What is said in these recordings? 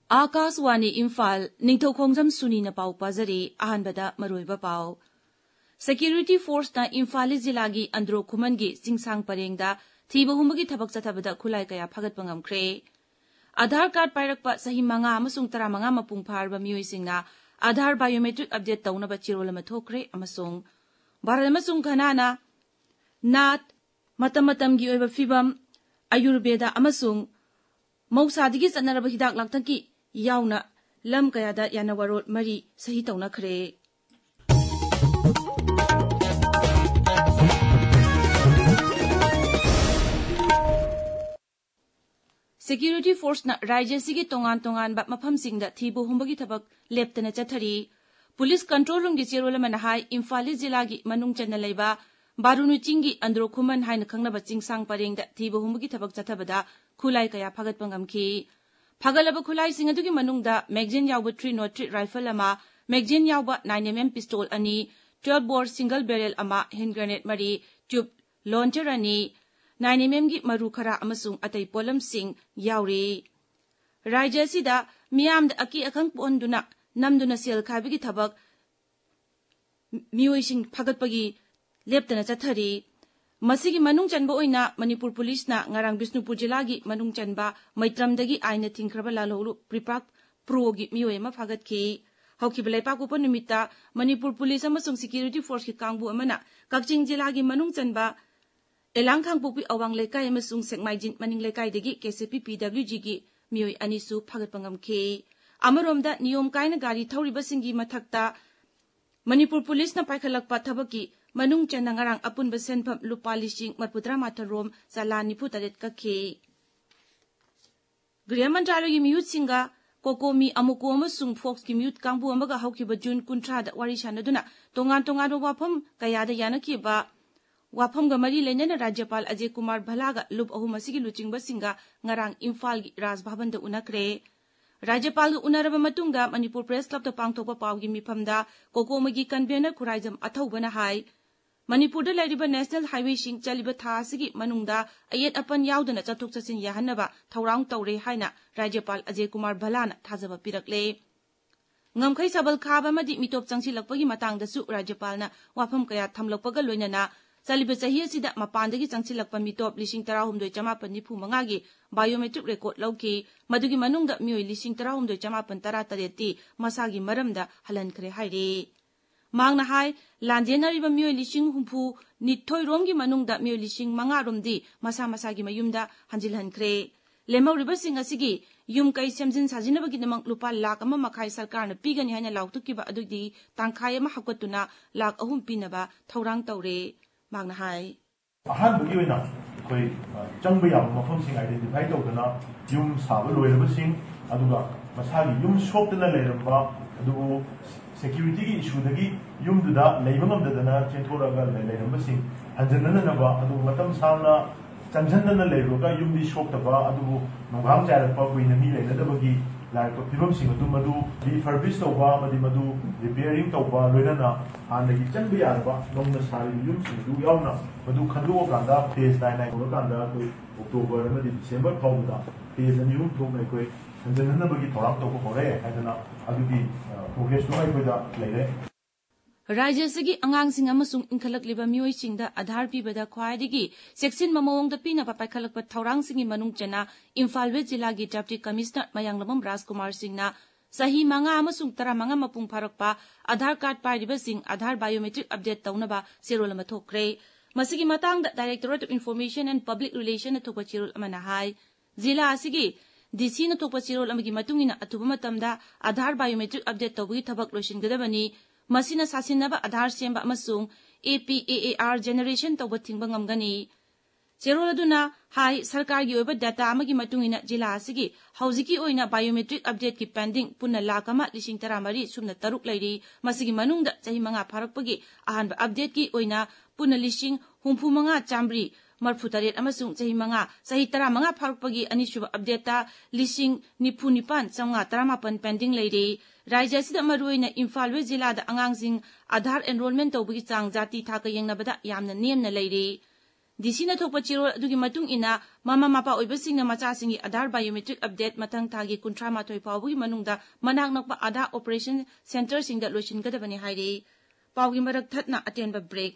आकाशवाणी इम्फाल निंगथौखोंजम सुनीना पाउ पाजरी अहनबदा मरोइबा पाउ सिक्यूरिटी फोर्सना इम्फाल जिलागी अंद्रो खुमनगी सिंगसांग परेंगदा थीबा हुमगी थबक चथबदा खुलाई कया फगतपा ngamkhre आधार कार्ड पाइरकपा सही 5 अमसुंग 15 मपुंग फारबा मियोइसिंगना आधार बायोमेट्रिक अपडेट तौनबा चिरोल अमा थोखरे अमसुंग भारत अमसुंग घनाना नाट मतमतमगी ओइबा फिबम आयुर्वेदा अमसुंग मौसादिगी चनरबा हिदाक लाक्तंकी यावना लम कयादा यानवरोड मरी सही तौनखरे सिक्यूरिटी फोर्सना राज्यसिगी तोंगान मफमसिंगदा थीबु हुंबगी थबक लेप्तना चथरी पुलिस कंट्रोल रूम गी चेरोल मनहाई इम्फाल जिलागी मनुंग चन्ना लेबा बारुनु चिंगी अंद्रो खुमन हाइन खंगनबा चिंगसांग परेंगदा थीबु हुंबगी थबक चथबदा खुलाई कया फगतपा ngamkhi फगलबा खुलाई सिंग अदुगी मनुंगदा मैगजीन यावबा 303 राइफल अमा मैगजीन यावबा 9mm पिस्तौल अनि 12 बोर सिंगल बैरल अमा हैंड ग्रेनेड मरी ट्यूब लॉन्चर अनि 9mm गी मरु खरा अमसुंग अतै पोलम सिंग यावरे राज्य सिदा मियामदा अकी अखंग पोंदुना नमदुना सेल खाबिगी थबक मियोइसिंग फगतपगी लेप्तना चथरी मसिगी मनुंग चनबा ओइना मणिपुर पुलिसना ngarang बिष्णुपुर जिलागी मनुंग चनबा मैत्रमदगी आइना थिंख्रबा लालौलु प्रिपाक प्रोगी मियोयमा फगतखि हौखिबा लैपाकुपा नुमिता मणिपुर पुलिस अमसुंग सिक्यूरिटी फोर्स की कांगबु अमना कक्चिंग जिलागी मनुंग चनबा एलांगखांगपुपी अवांग लेकाय अमसुंग सेकमाइजिन मनिंग लेकायदगी केसीपी पीडब्ल्यूजी की मियोय अनिसु फगतपा ngamkhi अमरोमदा नियम कायना गाड़ी थौरिबसिंगी मथक्ता मणिपुर पुलिसना पाइखलकपा थबकी मनुंग चन्ना ngarang अपुनबा सेनफम लुपा लिसिंग 38 रोम चालान 94 कखे गृह मंत्रालयगी मियुत सिंगा कोकोमी अमुको अमसुंग फोक्स की मियुत कांगबु अमगा हौखिबा जून 19 दा वारी सानदुना तोंगान वाफम कयादा यानखिबा वाफमगा मरी लेनना राज्यपाल अजय कुमार भलागा लुप अहुम असिगी लुचिंगबा सिंगा ngarang इम्फाल गी राजभवन दा उनखरे राज्यपाल उनरबा मतुंगा मणिपुर प्रेस क्लब दा पांगथोकपा पावगी मिफमदा कोकोमगी कन्वेनर खुराइजम अथौबना हाय मणिपुर दा लैरिबा नेशनल हाईवे सिंग चलिबा थासिगी मनुंगदा अयेत अपन यावदना चथोक चसिन याहनबा थौरांग तौरे हायना राज्यपाल Ajay Kumar भलाना थाजबा पिरकले ngamkhai sabal khaba madi mitop changsilakpagi matangdasu राज्यपालना वाफम कया थमलकपगा लोइनना चलिबा चाही असिदा मपानदगी चंगसिलकपा मिटोप 19,995 गी बायोमेट्रिक रेकॉर्ड लौकी मदुगी मनुंगदा मियोय 19,998 ती मसागी मरमदा हलनखरे हाइरे मांगना हाय लांजेनरिबा मियोय 9,000 रोमगी मनुंगदा मियोय 5,000 रोमदी मसागी मयुमदा हंजिलहनखरे लेमौरिबा सिंग असिगी युम कै सेमजिन साजिनबगी नमक लुपा लाख अमा मखाई सरकारना पिगनी हाइना लाउतुकिबा अदुगी तांखाय अमा हकतुना लाख 3 पिनबा थौरांग तौरे मांगना हाय अहानबगी ओइना कोई चंगबा याबा मफमसिंग आइडेंटिफाई तौदना युम साबा लोइरबसिंग अदुगा मसागी युम सोक्तना लेरबा अदुगो सिक्यूरिटी की इशूदगी युमदुदा लेबंगमदना चेंथोरगा लेरबसिंग हंजनननबा अदु मतम सामना चंजननन लेरोगा युमदी सोक्तबा अदुगो नोगाम जारपा कोइना मी लेनदबगी लाइक फिबमसिंग अदु मदु रिफर्बिश तौबा मदु रिपेयरिंग तौबा लोइनना हानदगी चंबा यारबा नोंना सारी युमसिंग दु यावना मदु खंदोगांदा फेज 99 होगांदा कोई अक्टोबर अमदि डिसेंबर फाउदा फेज अन्यु थोंनै कोई हंजननबगी थोराम तौबा होरे हाइदना अदुगी प्रोग्रेस नो आइकोदा लेरे राज्य सिगी अंगांसिंग अमसुंग इंखलकलिबा मियोइसिंगदा आधार पिबदा ख्वाइदिगी सेक्शन ममोंगदा पिनबा पाइखलकपा थौरांगसिंगी मनुंग चना इम्फाल वेस्ट जिलागी डिप्टी कमिश्नर मयांगलमम राजकुमार सिंहना सही 5 अमसुंग 15 मपुंग फारकपा आधार कार्ड पाइरिबा सिंग आधार बायोमेट्रिक अपडेट तौनबा सेरोल अमा थोखरे मसिगी मतंगदा directorate of information and public relation थोपा चिरोल अमना हाय जिला असिगी डीसी न थोपा चिरोल अमगी मतुंगिना अथुबा मतमदा आधार बायोमेट्रिक अपडेट तौबगी थबक लोइसिनगदबनी मसिना सासिनबा आधार सेंबा अमसुंग APAAR जनरेशन तौबा थिंगबा ngamgani चेरोलदुना हाई सरकारगी ओइबा डाटा अमगी मतुंगिना जिला असिगी हौजिकी ओइना बायोमेट्रिक अपडेट की पेंडिंग पुन्ना लाख अमा 13 सुमना 3 लैरी मसिगी मनुंगदा चाही 5 फारकपगी अहानबा अपडेट की ओइना पुन्ना 65,900 मरफुतरेट अमसुंग चाही 5 चाही 15 फारकपगी अनिसुबा अपडेटा 19,918 पेंडिंग लैरी राज्य असिदा मरुइना इम्फाल वेस्ट जिला दा अंगांसिंग आधार एनरोलमेंट तौबगी चांग जाति थाका येंगनबदा यामना नेमना लैरी ꯗꯤꯁꯤꯅ ꯊꯣꯛꯄ ꯆꯤꯔꯣꯜ ꯑꯗꯨꯒꯤ ꯃꯇꯨꯡ ꯏꯟꯅ ꯃꯃꯥ ꯃꯄꯥ ꯑꯣꯏꯕꯁꯤꯡꯅ ꯃꯆꯥꯁꯤꯡꯒꯤ ꯑꯙꯥꯔ ꯕꯥꯏꯑꯣꯃꯦꯇ꯭ꯔꯤꯛ ꯑꯞꯗꯦꯠ ꯃꯊꯪ ꯊꯥꯒꯤ 38 ꯐꯥꯎꯕꯒꯤ ꯃꯅꯨꯡꯗ ꯃꯅꯥꯛ ꯅꯛꯄ ꯑꯙꯥꯔ ꯑꯣꯄꯔꯦꯁꯟ ꯁꯦꯟꯇꯔꯁꯤꯡꯗ ꯂꯣꯏꯁꯤꯟꯒꯗꯕꯅꯤ ꯍꯥꯏꯔꯤ ꯄꯥꯎꯒꯤ ꯃꯔꯛ ꯊꯠꯅ ꯑꯇꯦꯟꯕ ꯕ꯭ꯔꯦꯛ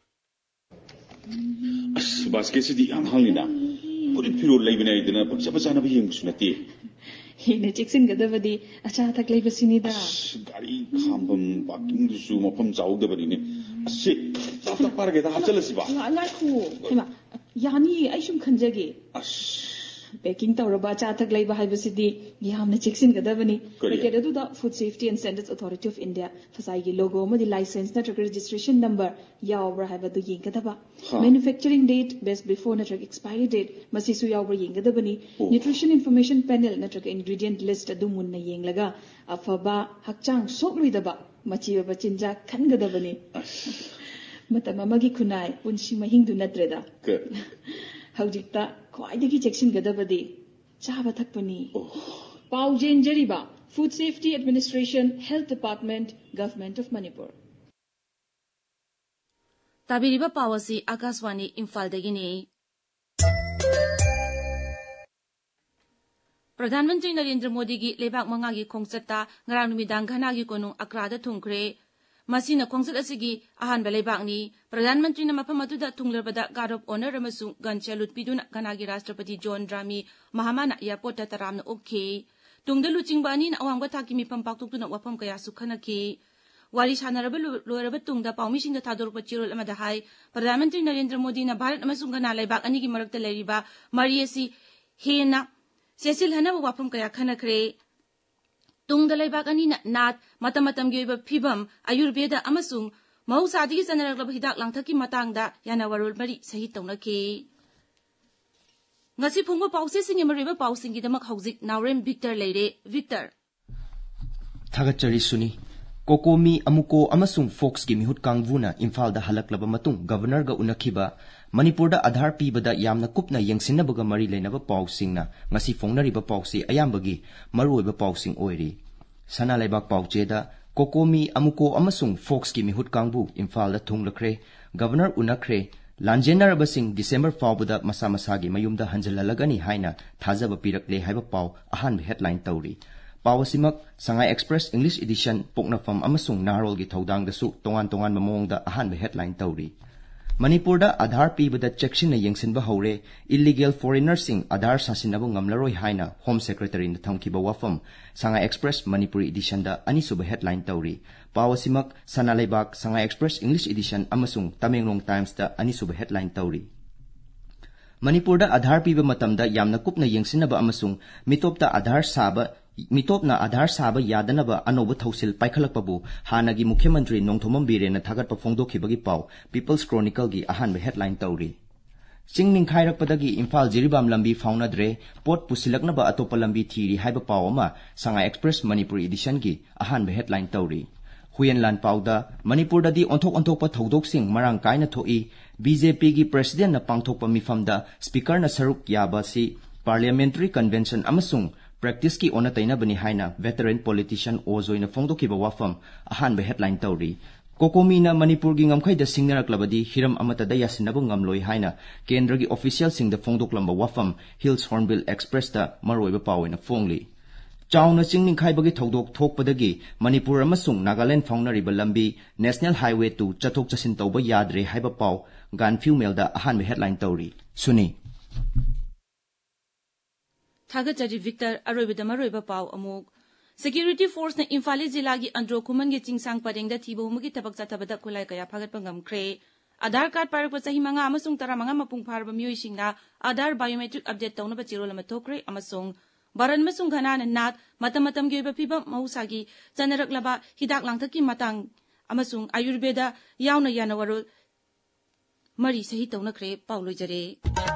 बास्केटसिदी याम हांगलिना पुरी फिरोल लेबिना इदना पक्ष बचाना भी यंगसु नते हेने चेक्सिनगदबदी अच्छा थक लेबसिनीदा गाड़ी खामबम पार्किंग दुसु मफम चाउदबनी ने असे चाता पारगेदा हचलसिबा लाखु हेमा यानी आइसुम खंजगे पैकिंग तौरबा चाथक लेबा हाइबसिदी यामना चेक्सिनगदबनी पैकेट अदुदा food safety and standards authority of India फसाईगी लोगो मदि लाइसेंस नत्रग रजिस्ट्रेशन नंबर यावब्रा हाइबदु येंगदबा मैन्युफैक्चरिंग डेट बेस्ट बिफोर नत्रग एक्सपायरी डेट मसिसु यावब्रा येंगदबनी न्यूट्रिशन इंफॉर्मेशन पैनल नत्रग इंग्रेडिएंट लिस्ट अदु मुन्ना येंगलगा अफबा हक्चांग सोक्लुइदबा मचिबा चिंजा खनगदबनी मतम अमगी खुनाई पुंसी महिंगदु नत्रेदा हौजिक्ता ख्वाइदगी चेक्सिनगदबदी चाबा थकपनी पाउजेंजरीबा food safety administration health department government of Manipur ताबिरिबा पावसी आकाशवाणी इम्फालदगिनी प्रधानमंत्री नरेंद्र मोदी की लेबाक मंगागी खोंगचत्ता ngarang numidang ghana gi konung akra da thungkre masina khongset asigi ahanba leibakni प्रधानमंत्री न मफम अदुदा थुंगलरबदा गार्ड ऑफ ऑनर अमसुंग गन सैल्यूट पिदुना ghana gi राष्ट्रपति जॉन ड्रामी महामाना एयरपोर्ट तरामना ओखे तुंगदा लुचिंगबा अनि अवांगबा थाकी मिफम पाक्तुक्तुना वफम कया सुखनकी वारी सानरब लोरब तुंगदा पाउमिसिंग थादोरप चिरोल अमदा हाय प्रधानमंत्री नरेंद्र मोदी न भारत अमसुंग ghana लेबाक अनि gi मरक्ता लेरिबा मरियसी हेना सेसिल हनब वाफम कया खनखरे तुंगदा लेबाक अनि नात मतमतम gi ओइबा फिबम आयुर्वेदा अमसुंग मौसादिगी चनरगलब हिदाक लांथकी मतंगदा याना वरोल मरी सही तौनके ngasi phungba pause singi mariba pausingi damak hauzik naurem victor leire victor thagachari suni kokomi amuko amasung fox gi mihut kangvuna imphal da halaklaba matung governor ga unakhiba manipur da adhar pibada yamna kupna yengsinnabaga mari leinaba pausingna ngasi fongnariba pause ayambagi maruoiba pausing oiri sana leibak pauche da kokomi amuko amasung fox gi mihut kangbu imphal da thunglakre governor unakre lanjenarabasing December fawbada masa masagi mayumda hanjalalagani haina thajaba pirakle haiba paw ahan headline tawri pawasimak Sangai Express English edition poknafam amasung narol gi thodang da su tongan tongan mamong da ahan headline tawri Manipur da Aadhaar pibada checkshin na yengsinba hore illegal foreigners sing Aadhaar sasinabo ngamlaroi haina Home Secretary na thamkiba wafam Sangai Express Manipuri edition da anisuba headline tawri pawasimak Sanalaibak Sangai Express English edition amasung Tamenglong Times da anisuba headline tawri Manipur da Aadhaar piba matamda yamna kupna yengsinaba amasung mitopta Aadhaar saba yadanaba anoba thausil paikhalakpabu hanagi Mukhyamantri Nongthomam Birena thagatpa phongdokhibagi paw People's Chronicle gi ahanba headline tawri Chingning khairakpadagi Imphal Jiribam lambi faunadre pot pusilaknaba atopa lambi thiri haiba paw ama Sangai Express Manipur edition gi ahanba headline tawri Huyenlan pawda Manipur da di onthok pa thodok sing marang kaina thoi BJP gi president na pangthokpa mifamda speaker na saruk yaba si parliamentary convention amasung practice ki ona taina bani haina veteran politician ozoina phongdokiba wafam ahanba headline tawri kokomi na Manipur gi ngamkhai da singnaраklabadi hiram amata da yasinabo ngamloi haina kendra gi official sing da phongdoklamba wafam Hills Hornbill Express da maroiba pawena phongli Chawna chingning khaibagi thodok thokpadagi Manipur amasung Nagaland faunariba lambi National Highway to chathok chasin tawba yadre haiba paw Ganfiu Melda ahanba headline tawri suni Thagachari Victor aroibada maroiba paw amuk Security Force na Imphal Jilla gi Andro Khuman gi chingsang parengda thibomagi tabak chatabada kulai kaya phagatpa ngamkhre Aadhaar card parakpa chahi manga amasung tara manga mapung pharba mioisingna Aadhaar biometric update tawnaba chirol ama thokre amasung Baran masung ghana na nat matamatam gi oiba phibam mausagi chanaraklaba hidak langthaki matang amasung ayurveda yauna yana warol mari sahi tawnakre pauloi jare